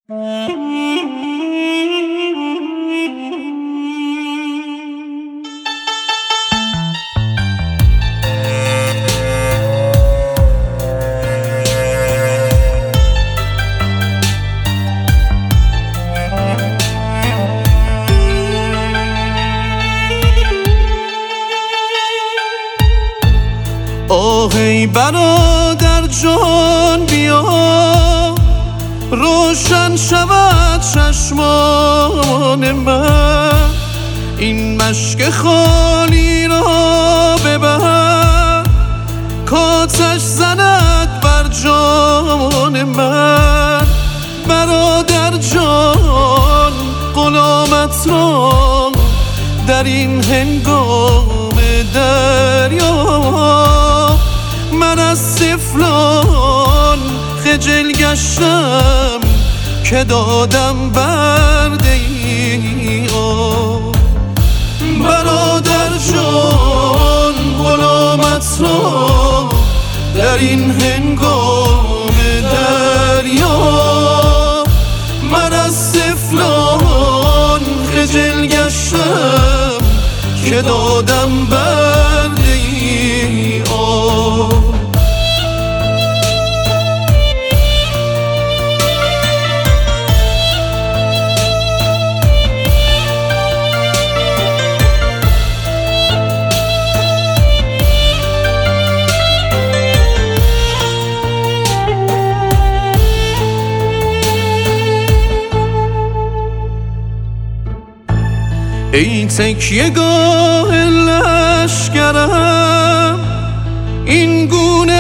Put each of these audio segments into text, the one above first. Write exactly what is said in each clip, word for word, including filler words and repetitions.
آه ای برادر جان بیا، روشن شود چشمان من، این مشک خالی را ببر کاتش زند بر جان من. برادر جان غلامت را در این هنگام دریا، من از سفلان خجل گشتم که دادم بر دیار. برادر جان غلامت را در این هنگام دریا، من از سفلان خجل گشتم که دادم بر دیار. ای تکیه گاه لشکرم، این گونه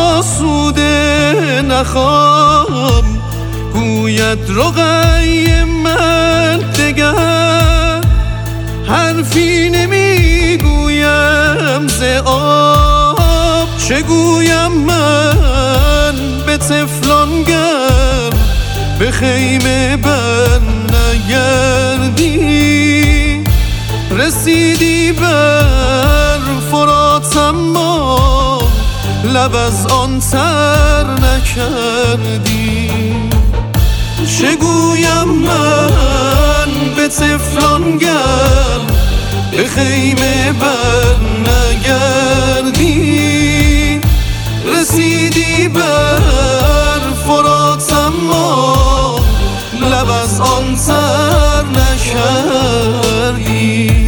آسوده نخوام، گوید رقی من دگر، حرفی نمی گویم ز آب. چه گویم من به طفلان گر به خیمه بر نگردی، رسیدی بر فرات اما لب از آن تر نکردی. چه گویم من به طفلان گر به خیمه بر نگردی، رسیدی بر فرات اما لب از آن تر نکردی.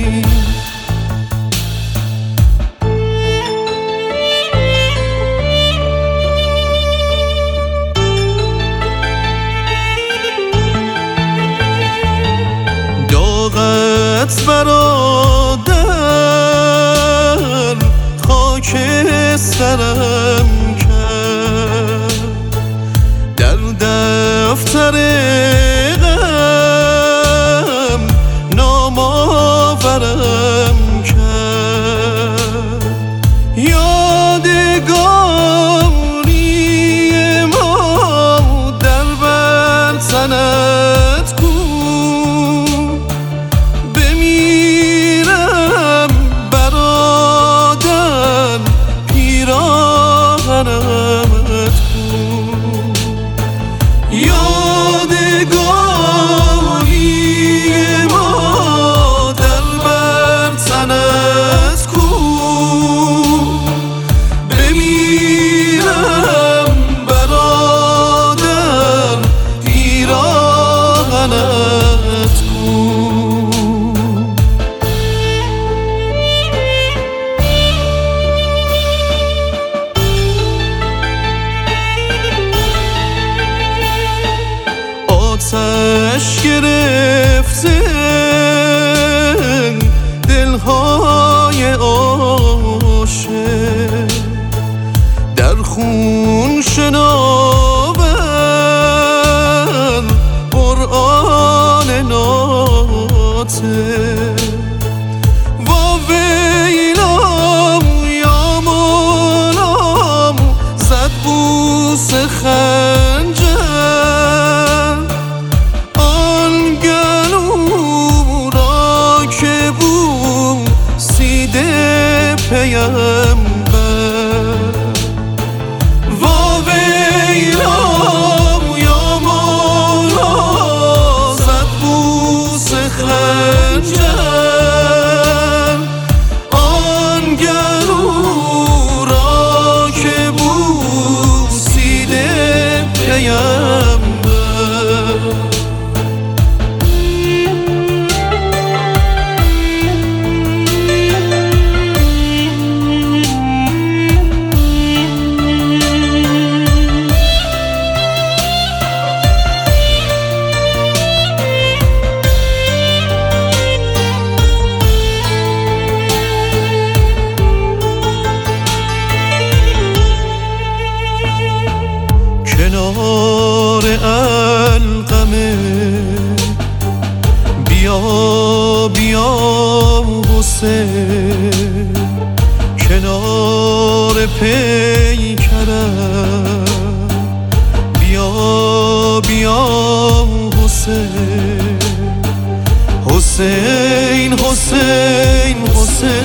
داغت برادر خاک سرم کرد، در دفتر غم نام آورم کرد. یادگاری ما در بر تنت کو، بمیرم برادر پیراهنت کو. یادگاری ما در بر تنت کو، بمیرم برادر پیراهنت کو. آتش گرفته دلهای عاشق، در خون شناور قرآن ناطق. واویلام یا مولام زد بوس خنجر، آن نیم کنار القمه بیا بیا حسین کنار پیکرم بیا بیا حسین حسین حسین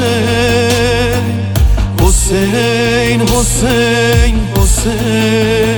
حسین حسین حسین حسین